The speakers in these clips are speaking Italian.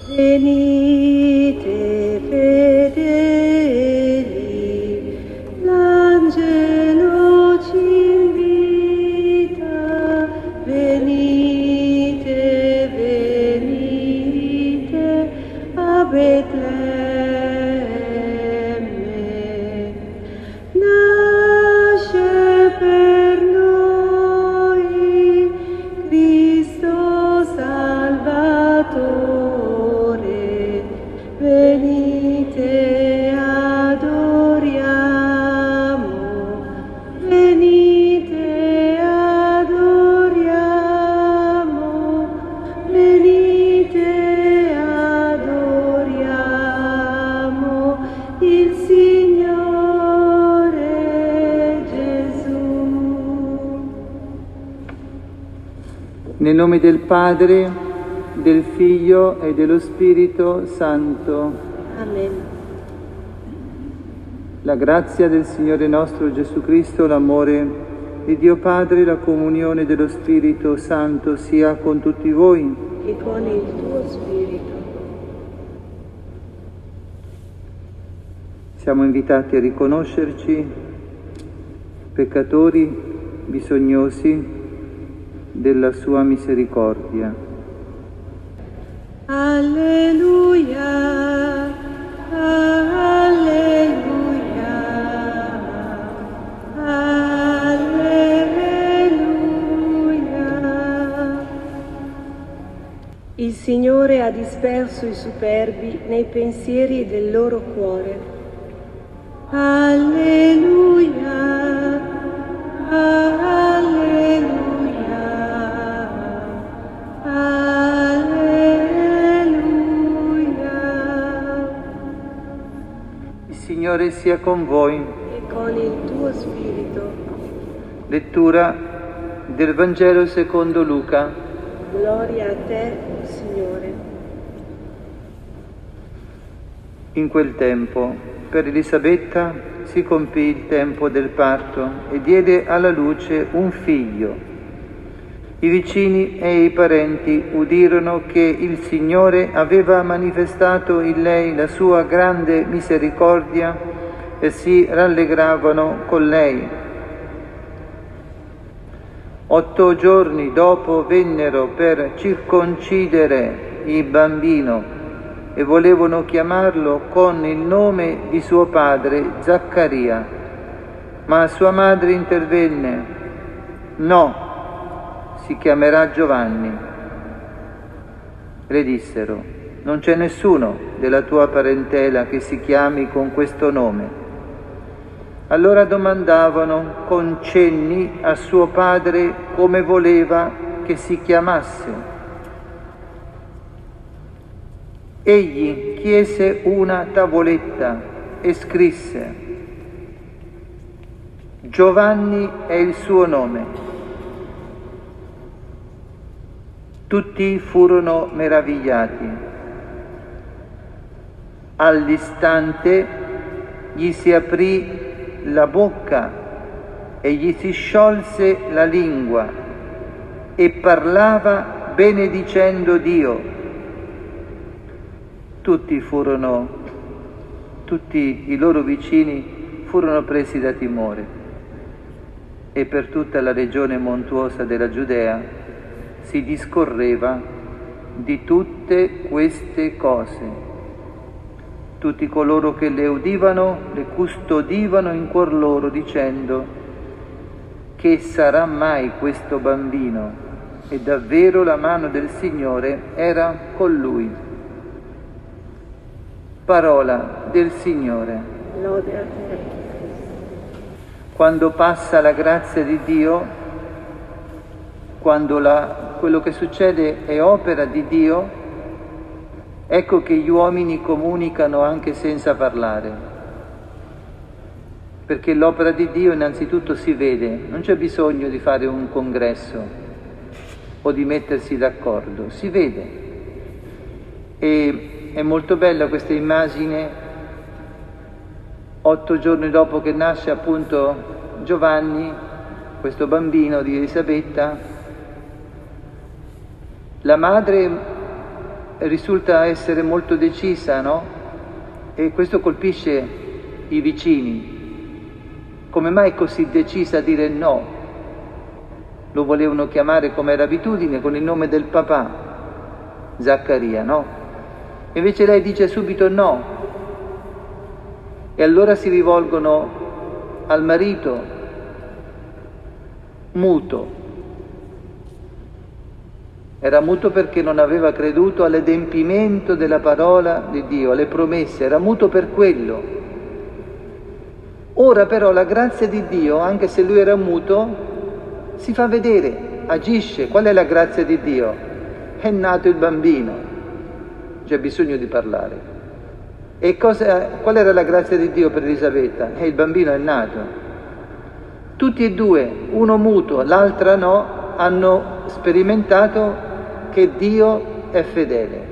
Venite fedeli, l'angelo ci invita, venite, venite a Betlemme. Nasce per noi Cristo Salvatore, venite adoriamo, venite adoriamo, venite adoriamo il Signore Gesù. Nel nome del Padre, del Figlio e dello Spirito Santo. Amen. La grazia del Signore nostro Gesù Cristo, l'amore di Dio Padre, la comunione dello Spirito Santo sia con tutti voi. E con il tuo spirito. Siamo invitati a riconoscerci peccatori, bisognosi della sua misericordia. Alleluia, alleluia, alleluia. Il Signore ha disperso i superbi nei pensieri del loro cuore. Alleluia, alleluia, alleluia. Il Signore sia con voi. E con il tuo spirito. Lettura del Vangelo secondo Luca. Gloria a te, Signore. In quel tempo, per Elisabetta si compì il tempo del parto e diede alla luce un figlio. I vicini e i parenti udirono che il Signore aveva manifestato in lei la sua grande misericordia e si rallegravano con lei. 8 giorni dopo vennero per circoncidere il bambino e volevano chiamarlo con il nome di suo padre Zaccaria. Ma sua madre intervenne: no, si chiamerà Giovanni. Le dissero: non c'è nessuno della tua parentela che si chiami con questo nome. Allora domandavano con cenni a suo padre come voleva che si chiamasse. Egli chiese una tavoletta e scrisse: Giovanni è il suo nome. Tutti furono meravigliati. All'istante gli si aprì la bocca e gli si sciolse la lingua e parlava benedicendo Dio. Tutti i loro vicini furono presi da timore e per tutta la regione montuosa della Giudea si discorreva di tutte queste cose. Tutti coloro che le udivano le custodivano in cuor loro dicendo: che sarà mai questo bambino? E davvero la mano del Signore era con lui. Parola del Signore. Lode a te. Quando passa la grazia di Dio, quando quello che succede è opera di Dio, ecco che gli uomini comunicano anche senza parlare. Perché l'opera di Dio innanzitutto si vede, non c'è bisogno di fare un congresso o di mettersi d'accordo, si vede. E è molto bella questa immagine, 8 giorni dopo che nasce appunto Giovanni, questo bambino di Elisabetta, la madre risulta essere molto decisa, no? E questo colpisce i vicini. Come mai è così decisa a dire no? Lo volevano chiamare, come era abitudine, con il nome del papà, Zaccaria, no? Invece lei dice subito no. E allora si rivolgono al marito, muto. Era muto perché non aveva creduto all'adempimento della parola di Dio, alle promesse, era muto per quello. Ora però la grazia di Dio, anche se lui era muto, si fa vedere, agisce. Qual è la grazia di Dio? È nato il bambino, c'è bisogno di parlare. E qual era la grazia di Dio per Elisabetta? Il bambino è nato. Tutti e due, uno muto, l'altra no, hanno sperimentato che Dio è fedele.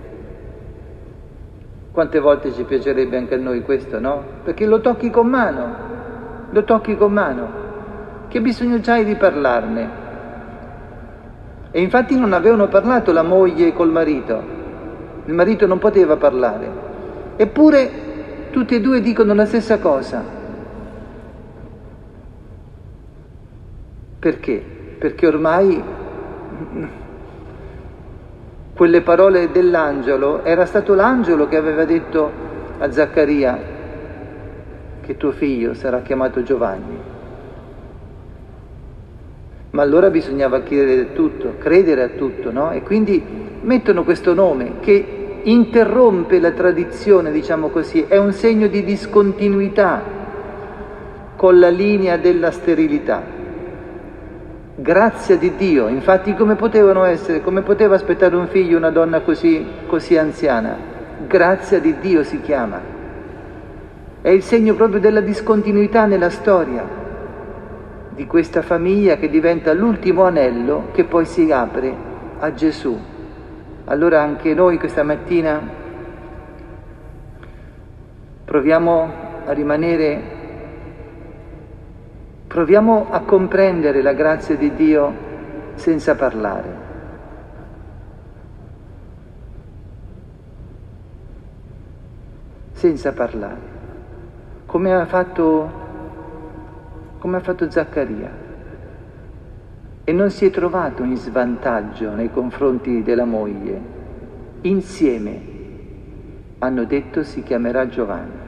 Quante volte ci piacerebbe anche a noi questo, no? Perché lo tocchi con mano, lo tocchi con mano. Che bisogno c'hai di parlarne? E infatti non avevano parlato la moglie col marito, il marito non poteva parlare. Eppure tutti e due dicono la stessa cosa. Perché? Perché ormai quelle parole dell'angelo, era stato l'angelo che aveva detto a Zaccaria che tuo figlio sarà chiamato Giovanni. Ma allora bisognava credere a tutto, no? E quindi mettono questo nome che interrompe la tradizione, diciamo così, è un segno di discontinuità con la linea della sterilità. Grazia di Dio, infatti come poteva aspettare un figlio una donna così anziana? Grazia di Dio si chiama. È il segno proprio della discontinuità nella storia di questa famiglia che diventa l'ultimo anello che poi si apre a Gesù. Allora anche noi questa mattina proviamo a comprendere la grazia di Dio senza parlare. Senza parlare. Come ha fatto Zaccaria. E non si è trovato in svantaggio nei confronti della moglie. Insieme hanno detto si chiamerà Giovanni.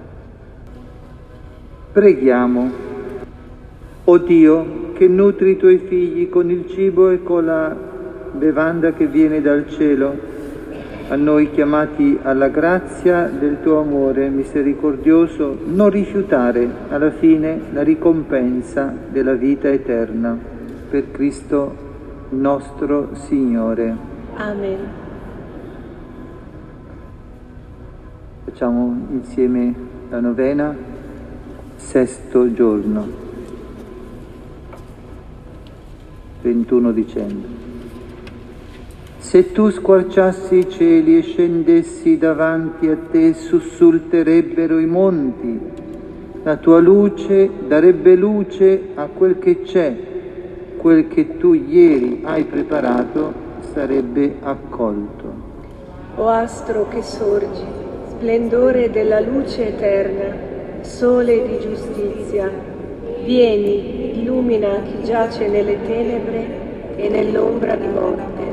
Preghiamo. O Dio, che nutri i tuoi figli con il cibo e con la bevanda che viene dal cielo, a noi chiamati alla grazia del tuo amore misericordioso, non rifiutare alla fine la ricompensa della vita eterna. Per Cristo nostro Signore. Amen. Facciamo insieme la novena, 6° giorno. 21 dicembre. Se tu squarciassi i cieli e scendessi davanti a te, sussulterebbero i monti. La tua luce darebbe luce a quel che c'è. Quel che tu ieri hai preparato sarebbe accolto. O astro che sorgi, splendore della luce eterna, sole di giustizia, vieni, illumina chi giace nelle tenebre e nell'ombra di morte.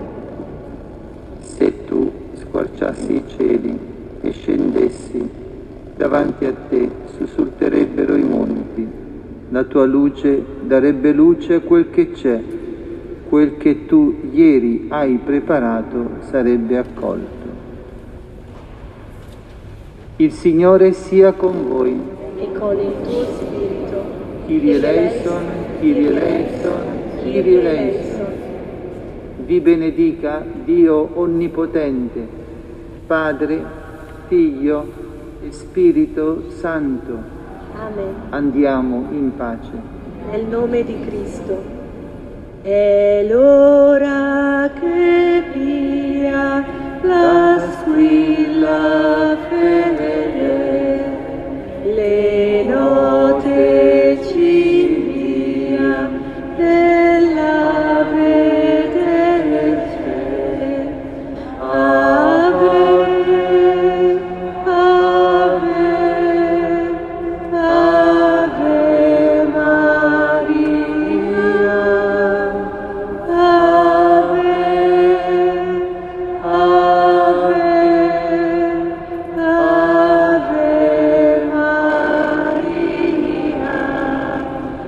Se tu squarciassi i cieli e scendessi davanti a te, sussulterebbero i monti. La tua luce darebbe luce a quel che c'è. Quel che tu ieri hai preparato sarebbe accolto. Il Signore sia con voi. E con il tuo spirito. Kyrie eleison, Kyrie eleison, Kyrie eleison. Vi benedica Dio Onnipotente, Padre, Figlio e Spirito Santo. Amen. Andiamo in pace. Nel nome di Cristo. È l'ora che pia la squilla